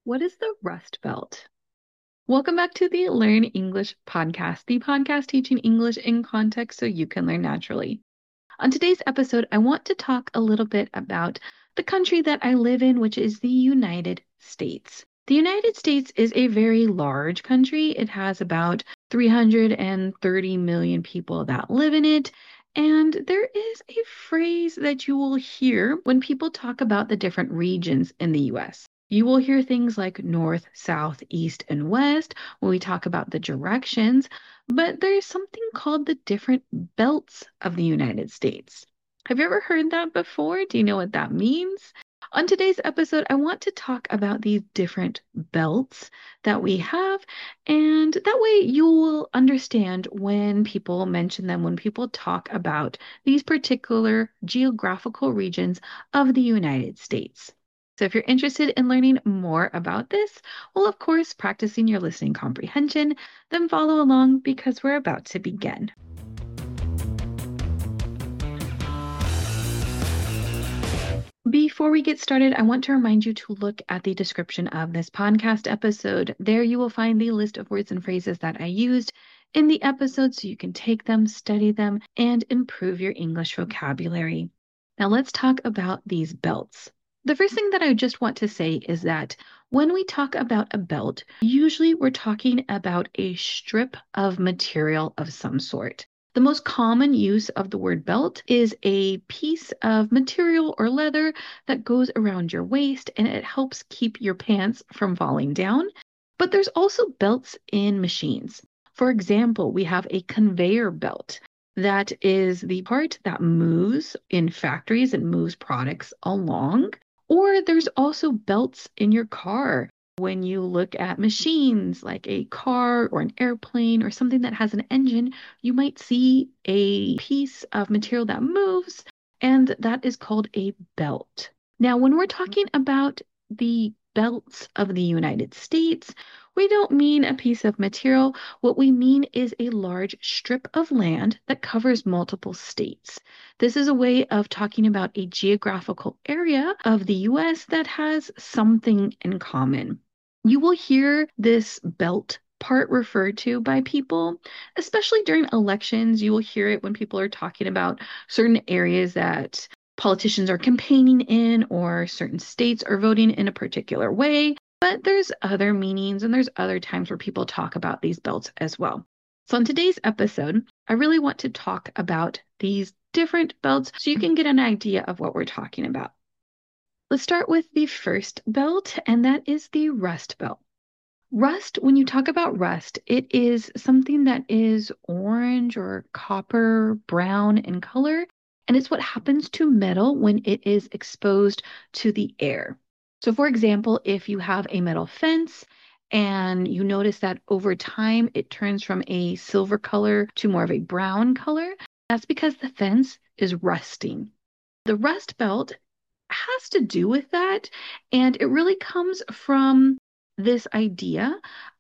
What is the Rust Belt? Welcome back to the Learn English podcast, the podcast teaching English in context so you can learn naturally. On today's episode, I want to talk a little bit about the country that I live in, which is the United States. The United States is a very large country. It has about 330 million people that live in it. And there is a phrase that you will hear when people talk about the different regions in the US. You will hear things like north, south, east, and west when we talk about the directions, but there's something called the different belts of the United States. Have you ever heard that before? Do you know what that means? On today's episode, I want to talk about these different belts that we have, and that way you will understand when people mention them, when people talk about these particular geographical regions of the United States. So if you're interested in learning more about this, well, of course, practicing your listening comprehension, then follow along because we're about to begin. Before we get started, I want to remind you to look at the description of this podcast episode. There you will find the list of words and phrases that I used in the episode so you can take them, study them, and improve your English vocabulary. Now let's talk about these belts. The first thing that I just want to say is that when we talk about a belt, usually we're talking about a strip of material of some sort. The most common use of the word belt is a piece of material or leather that goes around your waist and it helps keep your pants from falling down. But there's also belts in machines. For example, we have a conveyor belt. That is the part that moves in factories and moves products along. Or there's also belts in your car. When you look at machines like a car or an airplane or something that has an engine, you might see a piece of material that moves, and that is called a belt. Now, when we're talking about the belts of the United States, we don't mean a piece of material. What we mean is a large strip of land that covers multiple states. This is a way of talking about a geographical area of the US that has something in common. You will hear this belt part referred to by people, especially during elections. You will hear it when people are talking about certain areas that politicians are campaigning in or certain states are voting in a particular way. But there's other meanings and there's other times where people talk about these belts as well. So in today's episode, I really want to talk about these different belts so you can get an idea of what we're talking about. Let's start with the first belt, and that is the Rust Belt. Rust, when you talk about rust, it is something that is orange or copper brown in color, and it's what happens to metal when it is exposed to the air. So, for example, if you have a metal fence and you notice that over time it turns from a silver color to more of a brown color, that's because the fence is rusting. The Rust Belt has to do with that, and it really comes from this idea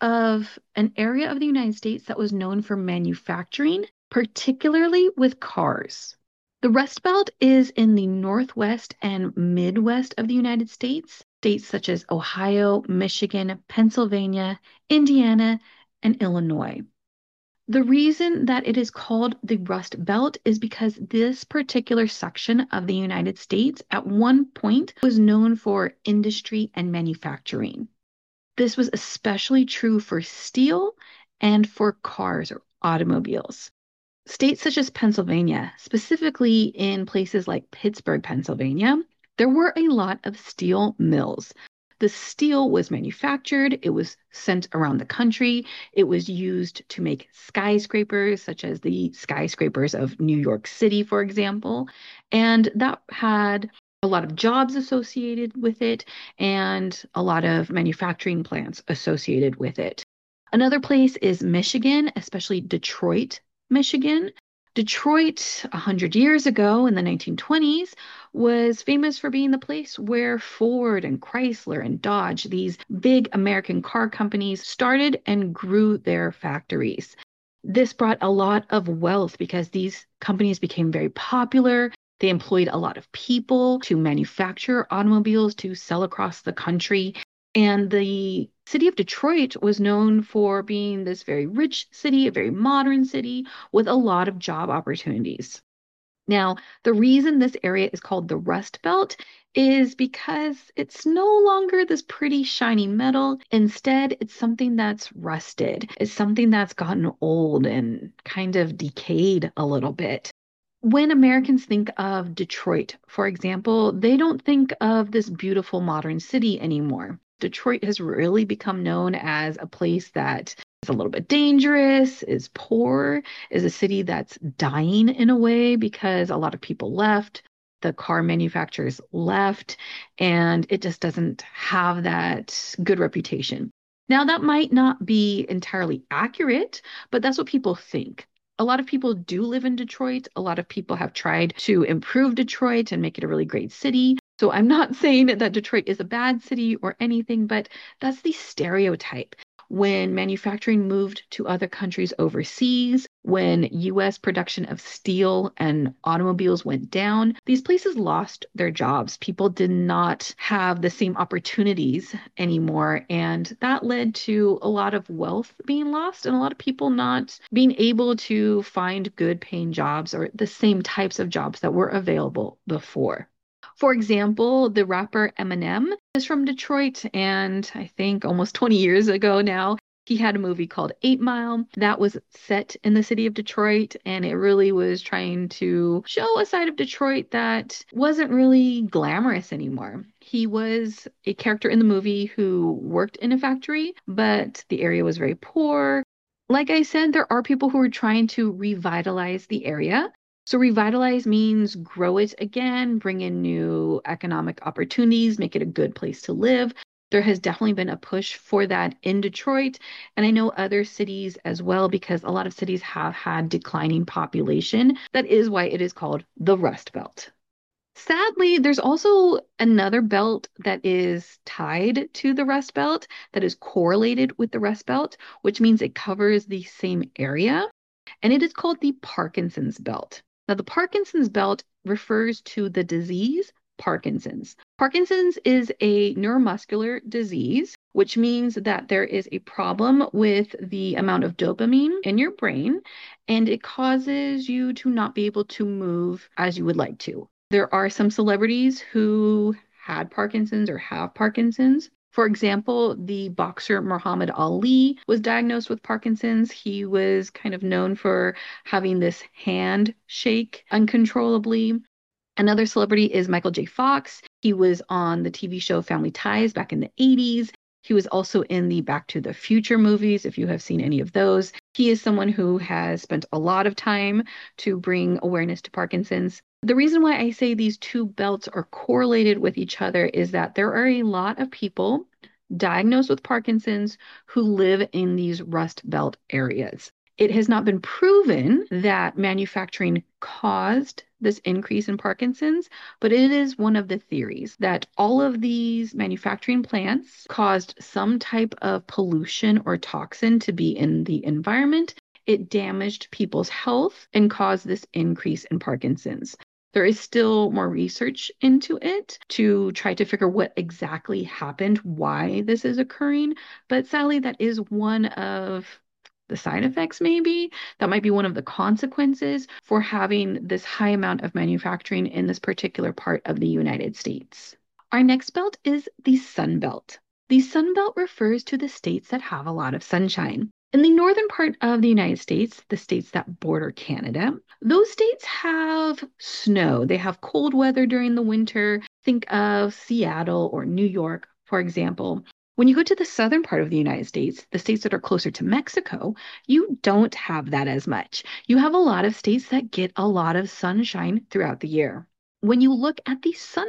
of an area of the United States that was known for manufacturing, particularly with cars. The Rust Belt is in the Northwest and Midwest of the United States, states such as Ohio, Michigan, Pennsylvania, Indiana, and Illinois. The reason that it is called the Rust Belt is because this particular section of the United States at one point was known for industry and manufacturing. This was especially true for steel and for cars or automobiles. States such as Pennsylvania, specifically in places like Pittsburgh, Pennsylvania, there were a lot of steel mills. The steel was manufactured, it was sent around the country, it was used to make skyscrapers, such as the skyscrapers of New York City, for example. And that had a lot of jobs associated with it and a lot of manufacturing plants associated with it. Another place is Michigan, especially Detroit, Michigan. Detroit, 100 years ago in the 1920s, was famous for being the place where Ford and Chrysler and Dodge, these big American car companies, started and grew their factories. This brought a lot of wealth because these companies became very popular. They employed a lot of people to manufacture automobiles to sell across the country. And the city of Detroit was known for being this very rich city, a very modern city with a lot of job opportunities. Now, the reason this area is called the Rust Belt is because it's no longer this pretty shiny metal. Instead, it's something that's rusted. It's something that's gotten old and kind of decayed a little bit. When Americans think of Detroit, for example, they don't think of this beautiful modern city anymore. Detroit has really become known as a place that is a little bit dangerous, is poor, is a city that's dying in a way because a lot of people left, the car manufacturers left, and it just doesn't have that good reputation. Now, that might not be entirely accurate, but that's what people think. A lot of people do live in Detroit. A lot of people have tried to improve Detroit and make it a really great city. So I'm not saying that Detroit is a bad city or anything, but that's the stereotype. When manufacturing moved to other countries overseas, when US production of steel and automobiles went down, these places lost their jobs. People did not have the same opportunities anymore. And that led to a lot of wealth being lost and a lot of people not being able to find good paying jobs or the same types of jobs that were available before. For example, the rapper Eminem is from Detroit, and I think almost 20 years ago now, he had a movie called 8 Mile that was set in the city of Detroit, and it really was trying to show a side of Detroit that wasn't really glamorous anymore. He was a character in the movie who worked in a factory, but the area was very poor. Like I said, there are people who are trying to revitalize the area. So revitalize means grow it again, bring in new economic opportunities, make it a good place to live. There has definitely been a push for that in Detroit, and I know other cities as well because a lot of cities have had declining population. That is why it is called the Rust Belt. Sadly, there's also another belt that is tied to the Rust Belt that is correlated with the Rust Belt, which means it covers the same area and it is called the Parkinson's belt. Now, the Parkinson's belt refers to the disease Parkinson's. Parkinson's is a neuromuscular disease, which means that there is a problem with the amount of dopamine in your brain, and it causes you to not be able to move as you would like to. There are some celebrities who had Parkinson's or have Parkinson's. For example, the boxer Muhammad Ali was diagnosed with Parkinson's. He was kind of known for having this hand shake uncontrollably. Another celebrity is Michael J. Fox. He was on the TV show Family Ties back in the 80s. He was also in the Back to the Future movies, if you have seen any of those. He is someone who has spent a lot of time to bring awareness to Parkinson's. The reason why I say these two belts are correlated with each other is that there are a lot of people diagnosed with Parkinson's who live in these Rust Belt areas. It has not been proven that manufacturing caused this increase in Parkinson's, but it is one of the theories that all of these manufacturing plants caused some type of pollution or toxin to be in the environment. It damaged people's health and caused this increase in Parkinson's. There is still more research into it to try to figure what exactly happened, why this is occurring. But sadly, that is one of the side effects, maybe. That might be one of the consequences for having this high amount of manufacturing in this particular part of the United States. Our next belt is the Sun Belt. The Sun Belt refers to the states that have a lot of sunshine. In the northern part of the United States, the states that border Canada, those states have snow. They have cold weather during the winter. Think of Seattle or New York, for example. When you go to the southern part of the United States, the states that are closer to Mexico, you don't have that as much. You have a lot of states that get a lot of sunshine throughout the year. When you look at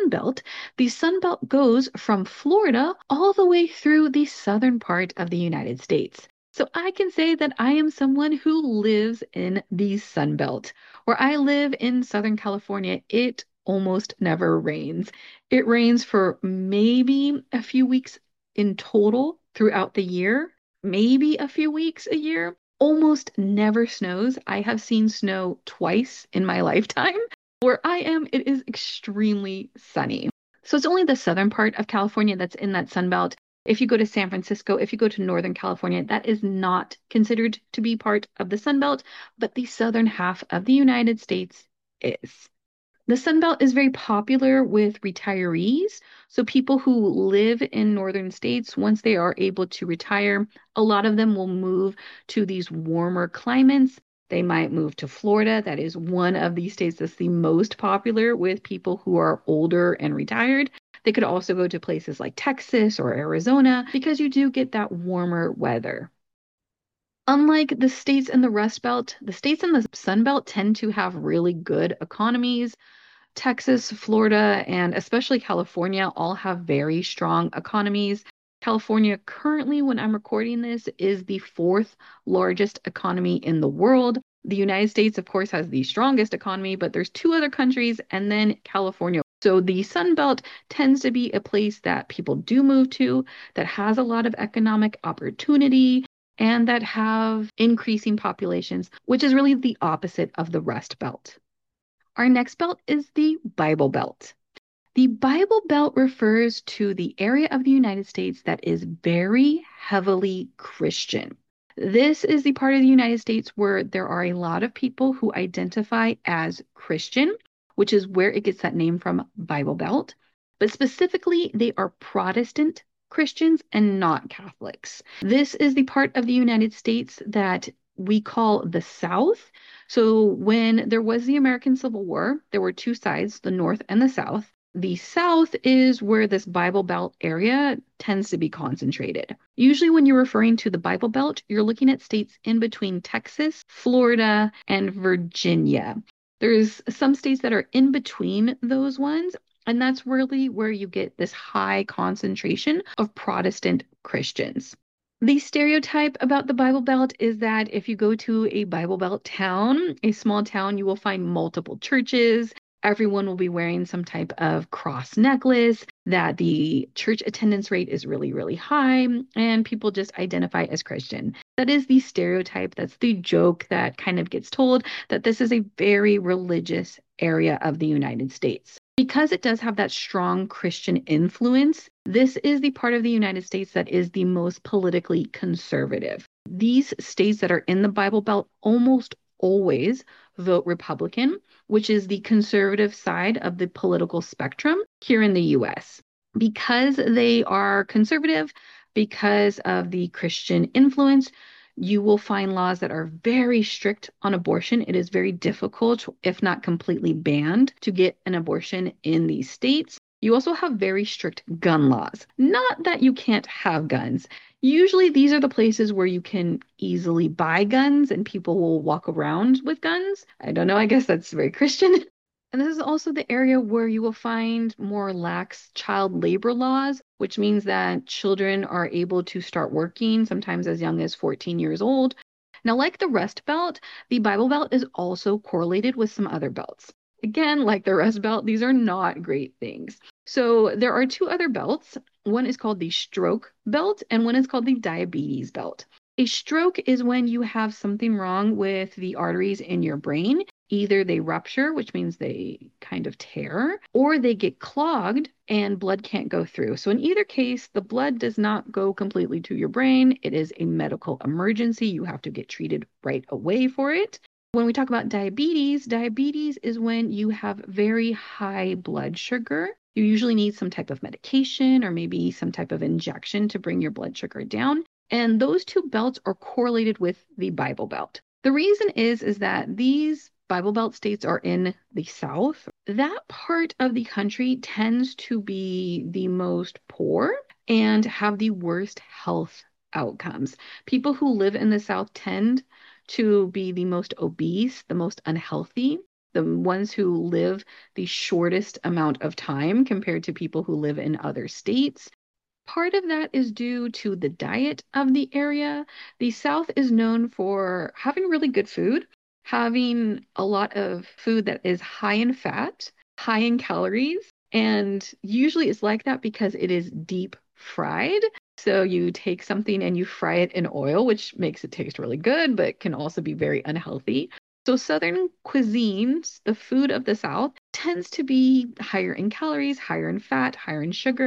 the Sun Belt goes from Florida all the way through the southern part of the United States. So I can say that I am someone who lives in the Sun Belt. Where I live in Southern California, it almost never rains. It rains for maybe a few weeks in total throughout the year, maybe a few weeks a year. Almost never snows. I have seen snow twice in my lifetime. Where I am, it is extremely sunny. So it's only the southern part of California that's in that Sun Belt. If you go to San Francisco, if you go to Northern California, that is not considered to be part of the Sun Belt, but the southern half of the United States is. The Sun Belt is very popular with retirees. So people who live in northern states, once they are able to retire, a lot of them will move to these warmer climates. They might move to Florida. That is one of the states that's the most popular with people who are older and retired. They could also go to places like Texas or Arizona because you do get that warmer weather. Unlike the states in the Rust Belt, the states in the Sun Belt tend to have really good economies. Texas, Florida, and especially California all have very strong economies. California currently, when I'm recording this, is the fourth largest economy in the world. The United States, of course, has the strongest economy, but there's two other countries and then California. So the Sun Belt tends to be a place that people do move to, that has a lot of economic opportunity, and that have increasing populations, which is really the opposite of the Rust Belt. Our next belt is the Bible Belt. The Bible Belt refers to the area of the United States that is very heavily Christian. This is the part of the United States where there are a lot of people who identify as Christian, which is where it gets that name from, Bible Belt. But specifically, they are Protestant Christians and not Catholics. This is the part of the United States that we call the South. So when there was the American Civil War, there were two sides, the North and the South. The South is where this Bible Belt area tends to be concentrated. Usually, when you're referring to the Bible Belt, you're looking at states in between Texas, Florida, and Virginia. There's some states that are in between those ones, and that's really where you get this high concentration of Protestant Christians. The stereotype about the Bible Belt is that if you go to a Bible Belt town, a small town, you will find multiple churches. Everyone will be wearing some type of cross necklace, that the church attendance rate is really, really high, and people just identify as Christian. That is the stereotype. That's the joke that kind of gets told, that this is a very religious area of the United States. Because it does have that strong Christian influence, this is the part of the United States that is the most politically conservative. These states that are in the Bible Belt almost always vote Republican, which is the conservative side of the political spectrum here in the US. Because they are conservative, because of the Christian influence, you will find laws that are very strict on abortion. It is very difficult, if not completely banned, to get an abortion in these states. You also have very strict gun laws. Not that you can't have guns. Usually, these are the places where you can easily buy guns and people will walk around with guns. I don't know, I guess that's very Christian. And this is also the area where you will find more lax child labor laws, which means that children are able to start working sometimes as young as 14 years old. Now, like the Rust Belt, the Bible Belt is also correlated with some other belts. Again, like the Rust Belt, these are not great things. So there are two other belts. One is called the Stroke Belt, and one is called the Diabetes Belt. A stroke is when you have something wrong with the arteries in your brain. Either they rupture, which means they kind of tear, or they get clogged and blood can't go through. So in either case, the blood does not go completely to your brain. It is a medical emergency. You have to get treated right away for it. When we talk about diabetes, diabetes is when you have very high blood sugar. You usually need some type of medication or maybe some type of injection to bring your blood sugar down. And those two belts are correlated with the Bible Belt. The reason is that these Bible Belt states are in the South. That part of the country tends to be the most poor and have the worst health outcomes. People who live in the South tend to be the most obese, the most unhealthy, the ones who live the shortest amount of time compared to people who live in other states. Part of that is due to the diet of the area. The South is known for having really good food, having a lot of food that is high in fat, high in calories, and usually it's like that because it is deep fried. So you take something and you fry it in oil, which makes it taste really good, but can also be very unhealthy. So Southern cuisines, the food of the South, tends to be higher in calories, higher in fat, higher in sugar,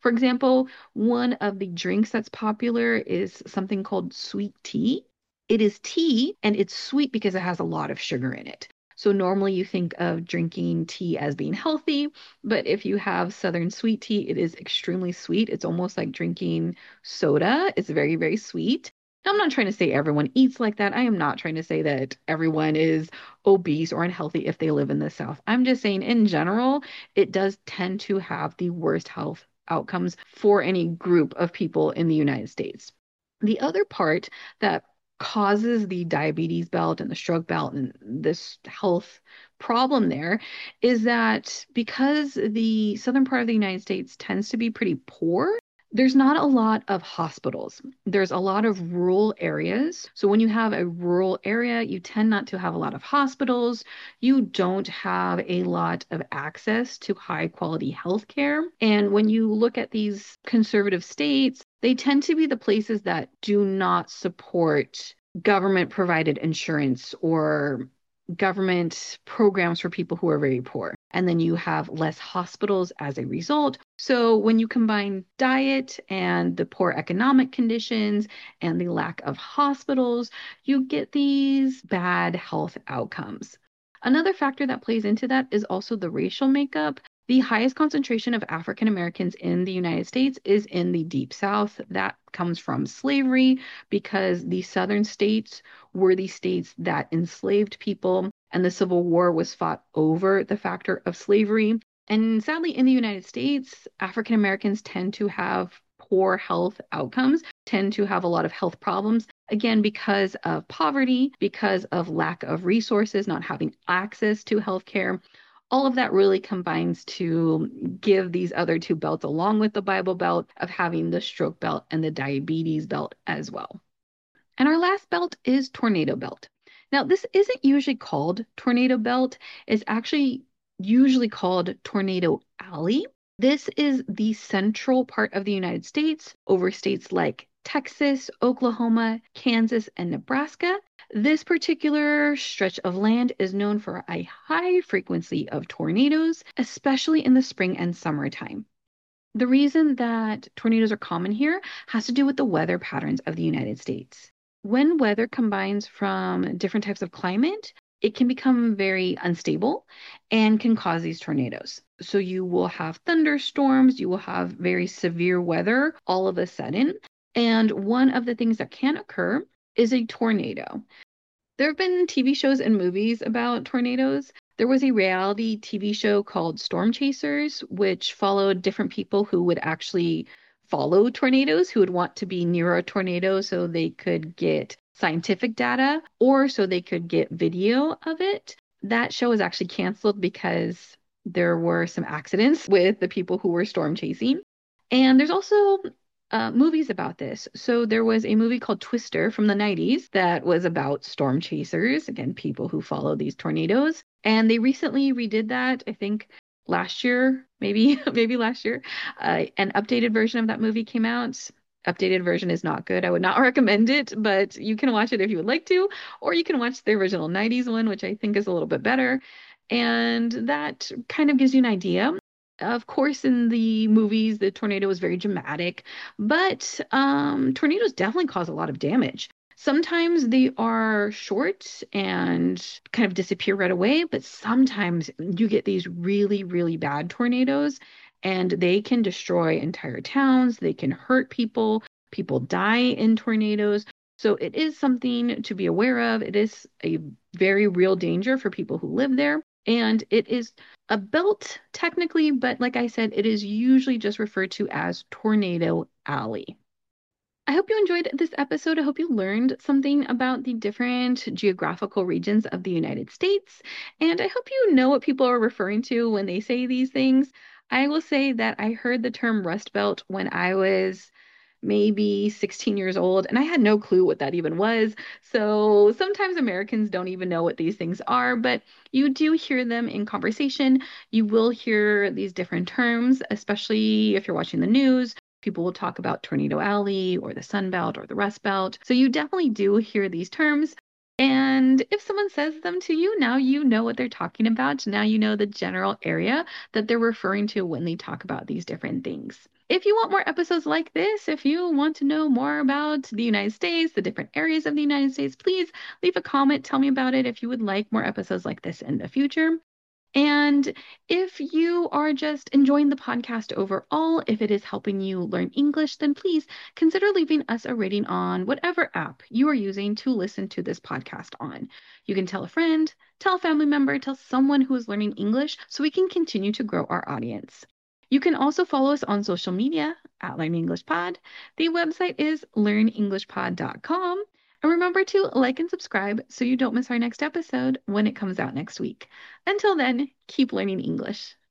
For example, one of the drinks that's popular is something called sweet tea. It is tea and it's sweet because it has a lot of sugar in it. So normally you think of drinking tea as being healthy, but if you have Southern sweet tea, it is extremely sweet. It's almost like drinking soda. It's very, very sweet. Now, I'm not trying to say everyone eats like that. I am not trying to say that everyone is obese or unhealthy if they live in the South. I'm just saying, in general, it does tend to have the worst health outcomes for any group of people in the United States. The other part that causes the diabetes belt and the stroke belt and this health problem there is that because the southern part of the United States tends to be pretty poor, there's not a lot of hospitals. There's a lot of rural areas. So when you have a rural area, you tend not to have a lot of hospitals. You don't have a lot of access to high quality health care. And when you look at these conservative states, they tend to be the places that do not support government provided insurance or government programs for people who are very poor. And then you have less hospitals as a result. So when you combine diet and the poor economic conditions and the lack of hospitals, you get these bad health outcomes. Another factor that plays into that is also the racial makeup. The highest concentration of African Americans in the United States is in the Deep South. That comes from slavery because the southern states were the states that enslaved people, and the Civil War was fought over the factor of slavery. And sadly, in the United States, African Americans tend to have poor health outcomes, tend to have a lot of health problems, again, because of poverty, because of lack of resources, not having access to healthcare. All of that really combines to give these other two belts, along with the Bible Belt, of having the stroke belt and the diabetes belt as well. And our last belt is tornado belt. Now, this isn't usually called tornado belt. It's actually usually called tornado alley. This is the central part of the United States over states like Texas, Oklahoma, Kansas, and Nebraska. This particular stretch of land is known for a high frequency of tornadoes, especially in the spring and summertime. The reason that tornadoes are common here has to do with the weather patterns of the United States. When weather combines from different types of climate, it can become very unstable and can cause these tornadoes. So you will have thunderstorms, you will have very severe weather all of a sudden. And one of the things that can occur is a tornado. There have been TV shows and movies about tornadoes. There was a reality TV show called Storm Chasers, which followed different people who would actually follow tornadoes, who would want to be near a tornado so they could get scientific data or so they could get video of it. That show was actually canceled because there were some accidents with the people who were storm chasing. And there's also movies about this. So there was a movie called Twister from the 90s that was about storm chasers, again, people who follow these tornadoes. And they recently redid that, I think last year, maybe, maybe last year. An updated version of that movie came out. Updated version is not good. I would not recommend it, but you can watch it if you would like to, or you can watch the original 90s one, which I think is a little bit better. And that kind of gives you an idea. Of course, in the movies, the tornado is very dramatic, but tornadoes definitely cause a lot of damage. Sometimes they are short and kind of disappear right away, but sometimes you get these really, really bad tornadoes and they can destroy entire towns. They can hurt people. People die in tornadoes. So it is something to be aware of. It is a very real danger for people who live there. And it is a belt technically, but like I said, it is usually just referred to as Tornado Alley. I hope you enjoyed this episode. I hope you learned something about the different geographical regions of the United States. And I hope you know what people are referring to when they say these things. I will say that I heard the term Rust Belt when I was maybe 16 years old, and I had no clue what that even was. So sometimes Americans don't even know what these things are, but you do hear them in conversation. You will hear these different terms, especially if you're watching the news. People will talk about Tornado Alley or the Sun Belt or the Rust Belt. So you definitely do hear these terms. And if someone says them to you, now you know what they're talking about. Now you know the general area that they're referring to when they talk about these different things. If you want more episodes like this, if you want to know more about the United States, the different areas of the United States, please leave a comment. Tell me about it if you would like more episodes like this in the future. And if you are just enjoying the podcast overall, if it is helping you learn English, then please consider leaving us a rating on whatever app you are using to listen to this podcast on. You can tell a friend, tell a family member, tell someone who is learning English so we can continue to grow our audience. You can also follow us on social media at Learn English Pod. The website is learnenglishpod.com. And remember to like and subscribe so you don't miss our next episode when it comes out next week. Until then, keep learning English.